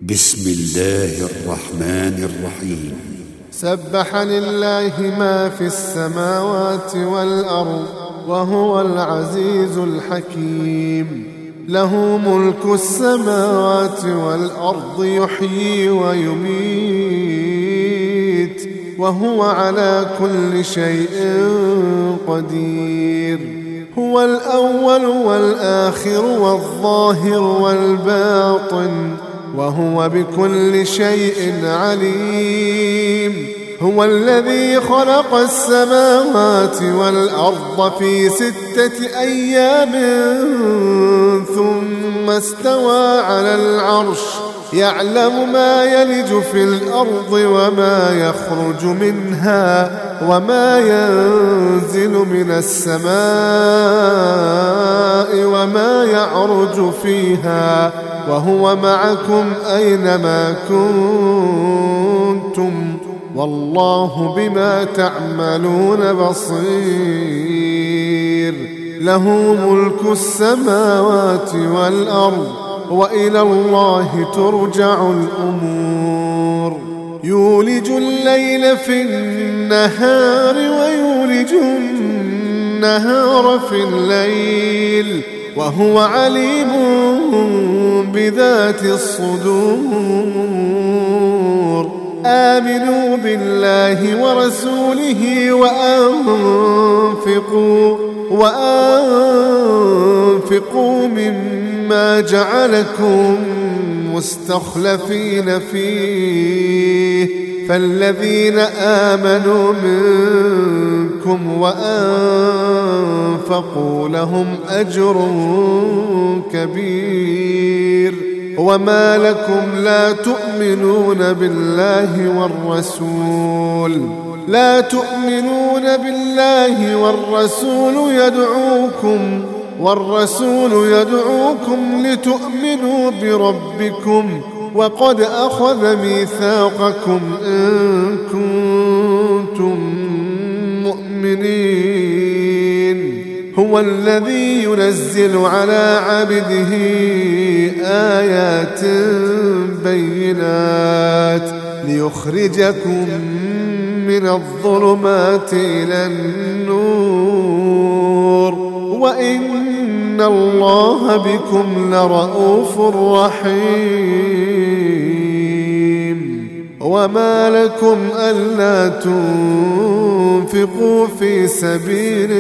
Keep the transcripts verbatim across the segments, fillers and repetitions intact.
بسم الله الرحمن الرحيم. سبح لله ما في السماوات والأرض وهو العزيز الحكيم. له ملك السماوات والأرض يحيي ويميت وهو على كل شيء قدير. هو الأول والآخر والظاهر والباطن وهو بكل شيء عليم. هو الذي خلق السماوات والأرض في ستة أيام ثم استوى على العرش يعلم ما يلج في الأرض وما يخرج منها وما ينزل من السماء وما يعرج فيها وهو معكم أينما كنتم والله بما تعملون بصير. له ملك السماوات والأرض وإلى الله ترجع الأمور. يولج الليل في النهار ويولج النهار في الليل وهو عليم بذات الصدور. آمنوا بالله ورسوله وأنفقوا وأنفقوا مما جعلكم مستخلفين فيه فالذين آمنوا منكم وأنفقوا لهم أجر كبير. وما لكم لا تؤمنون بالله والرسول لا تؤمنون بالله والرسول يدعوكم والرسول يدعوكم لتؤمنوا بربكم وقد أخذ ميثاقكم إن كنتم مؤمنين. هو الذي ينزل على عبده آيات بينات ليخرجكم من الظلمات إلى النور وإن الله بكم لرءوف رحيم. وما لكم ألا تنفقوا في سبيل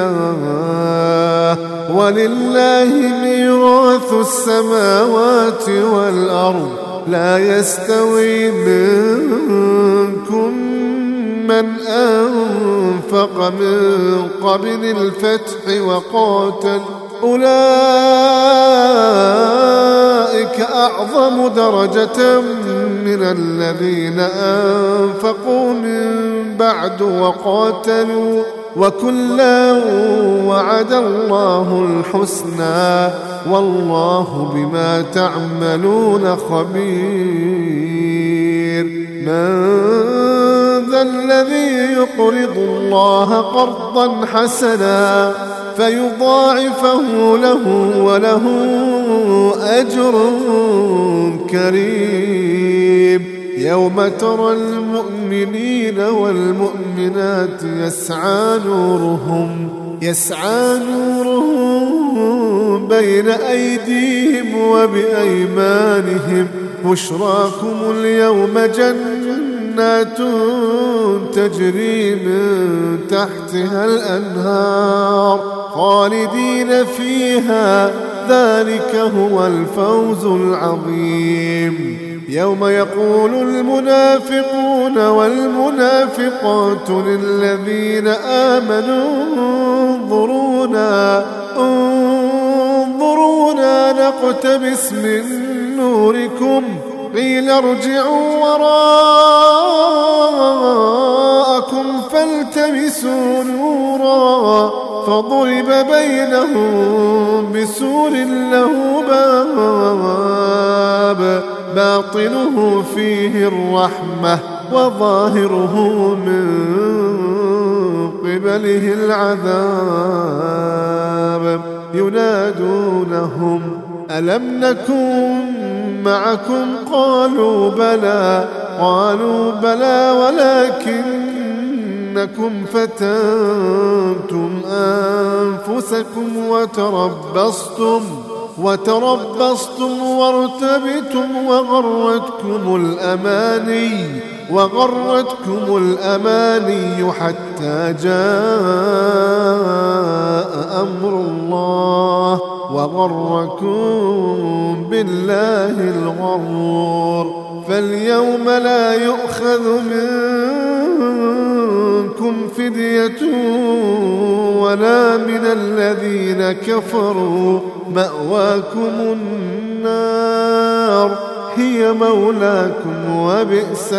الله ولله ميراث السماوات والأرض لا يستوي منكم من أنفق من قبل الفتح وقاتل أولئك أعظم درجة من الذين أنفقوا من بعد وقاتلوا وكلا وعد الله الحسنى والله بما تعملون خبير. من ذا الذي يقرض الله قرضا حسنا فيضاعفه له وله أجر كريم. يوم ترى المؤمنين والمؤمنات يسعى نورهم يسعى نورهم بين أيديهم وبأيمانهم بشراكم اليوم جنات تجري من تحتها الأنهار خالدين فيها ذلك هو الفوز العظيم. يوم يقول المنافقون والمنافقات للذين آمنوا انظرونا انظرونا نقتبس من نوركم قيل ارجعوا وراءكم فالتمسوا نورا فضرب بينهم بسور له باب باطنه فيه الرحمة وظاهره من قبله العذاب. ينادونهم ألم نكن معكم قالوا بلى قالوا بلى ولكنكم فتنتم أنفسكم وتربصتم وتربصتم وارتبتم وغرتكم الأماني وغرتكم الأماني حتى جاء أمر الله وغركم بالله الغرور. فاليوم لا يؤخذ منكم فدية ولا من الذين كفروا مأواكم النار هي مولاكم وبئس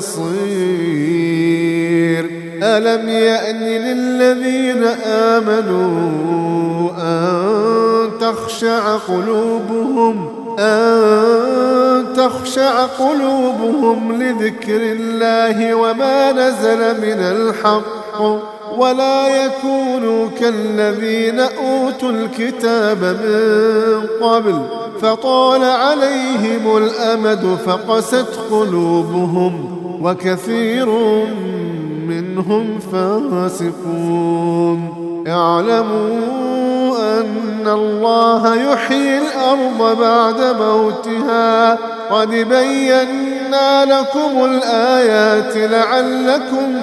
المصير. ألم يأن للذين آمنوا أن تخشع قلوبهم أن تخشع قلوبهم لذكر الله وما نزل من الحق ولا يكونوا كالذين أوتوا الكتاب من قبل فطال عليهم الأمد فقست قلوبهم وكثير منهم فاسقون. اعلموا أن الله يحيي الأرض بعد موتها قد بينا لكم الآيات لعلكم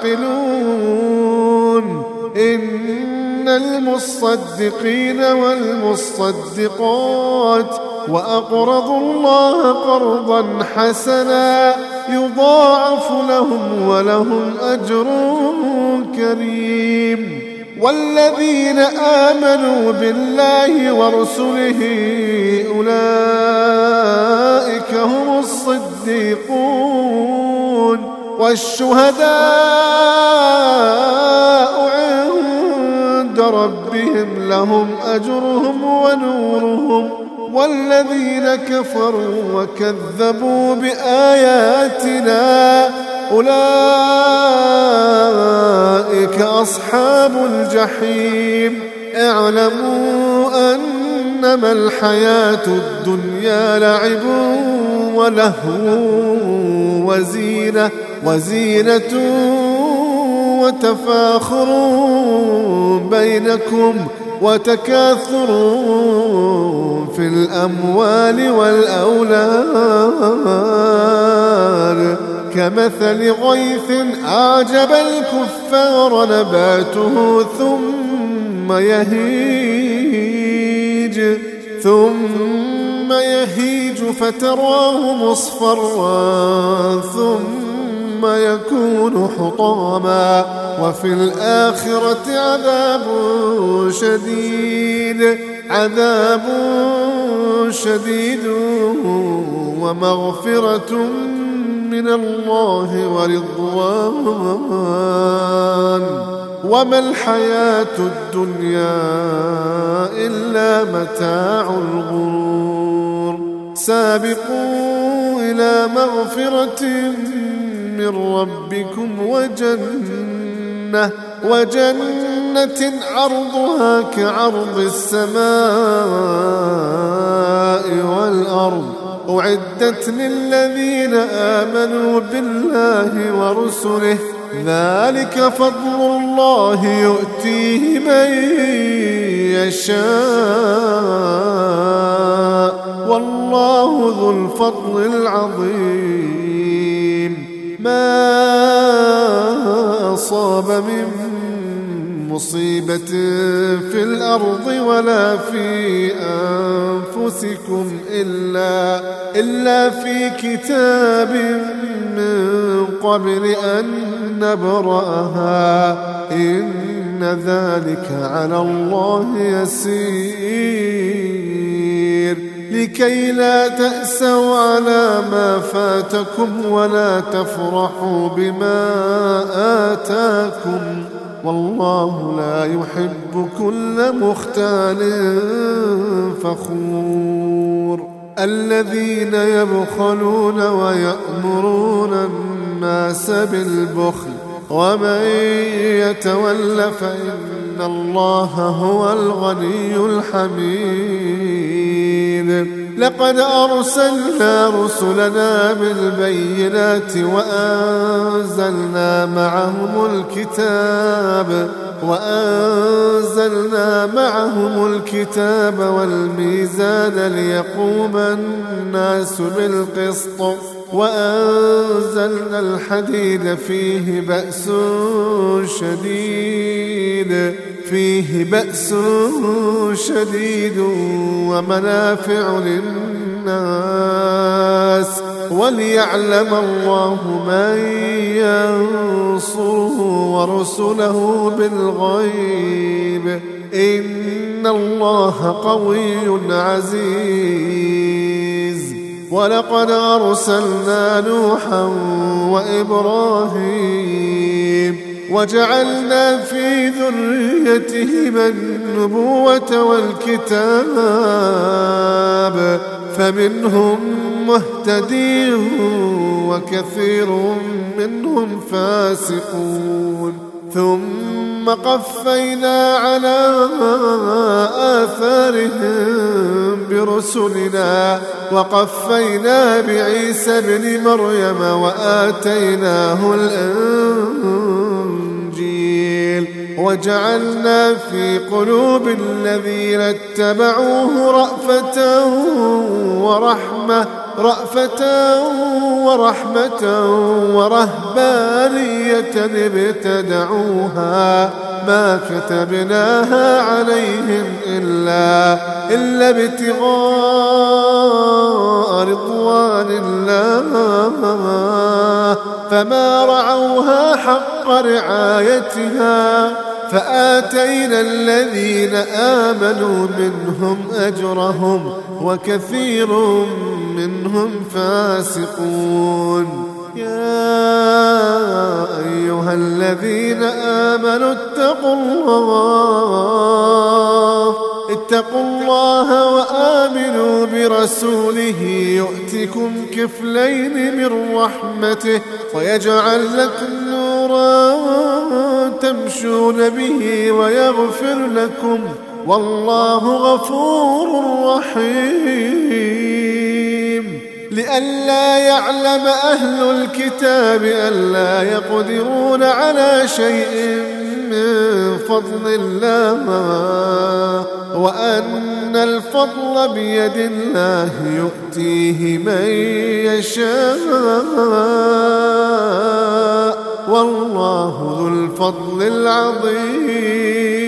تعقلون. إن المصدقين والمصدقات وأقرضوا الله قرضا حسنا يضاعف لهم ولهم أجر كريم. والذين آمنوا بالله ورسله أولئك هم الصديقون والشهداء عند ربهم لهم أجرهم ونورهم. والذين كفروا وكذبوا بآياتنا أولئك أصحاب الجحيم. اعلموا أنما الحياة الدنيا لعب ولهو وزينة وزينة وتفاخر بينكم وتكاثر في الأموال والأولاد كمثل غيث أعجب الكفار نباته ثم يهيج ثم يهيج فتراه مصفرا ثم يكون حطاما وفي الآخرة عذاب شديد عذاب شديد ومغفرة من الله ورضوان وما الحياة الدنيا إلا متاع الغرور. سابقوا إلى مغفرة من ربكم وجنة وجنة عرضها كعرض السماء والأرض أعدت للذين آمنوا بالله ورسله ذلك فضل الله يؤتيه من يشاء والله ذو الفضل العظيم. ما أصاب من مصيبة في الأرض ولا في أنفسكم إلا, إلا في كتاب من قبل أن نبرأها إن ذلك على الله يسير. لكي لا تأسوا على ما فاتكم ولا تفرحوا بما آتاكم والله لا يحب كل مختال فخور. الذين يبخلون ويأمرون الناس بالبخل ومن يتول فإن الله هو الغني الحميد. لقد أرسلنا رسلنا بالبينات وأنزلنا معهم الكتاب وأنزلنا معهم الكتاب والميزان ليقوم الناس بالقسط وأنزلنا الحديد فيه بأس شديد فيه بأس شديد ومنافع للناس وليعلم الله من ينصره ورسله بالغيب إن الله قوي عزيز. ولقد أرسلنا نوحا وإبراهيم وجعلنا في ذريتهما النبوة والكتاب فمنهم مهتدي وكثير منهم فاسقون ثم قفينا على آثارهم برسلنا وقفينا بعيسى ابن مريم وآتيناه الإنجيل وجعلنا في قلوب الذين اتبعوه رأفة ورحمة رأفة ورحمة ورهبانية ابتدعوها ما كتبناها عليهم إلا إلا ابتغاء رضوان الله فما رعوها حق رعايتها فآتينا الذين آمنوا منهم أجرهم وكثير منهم فاسقون. يا أيها الذين آمنوا اتقوا الله اتقوا الله وآمنوا برسوله يؤتكم كفلين من رحمته ويجعل لكم نورا تمشون به ويغفر لكم والله غفور رحيم. لئلا يعلم أهل الكتاب ألا يقدرون على شيء من فضل الله وأن الفضل بيد الله يؤتيه من يشاء والله ذو الفضل العظيم.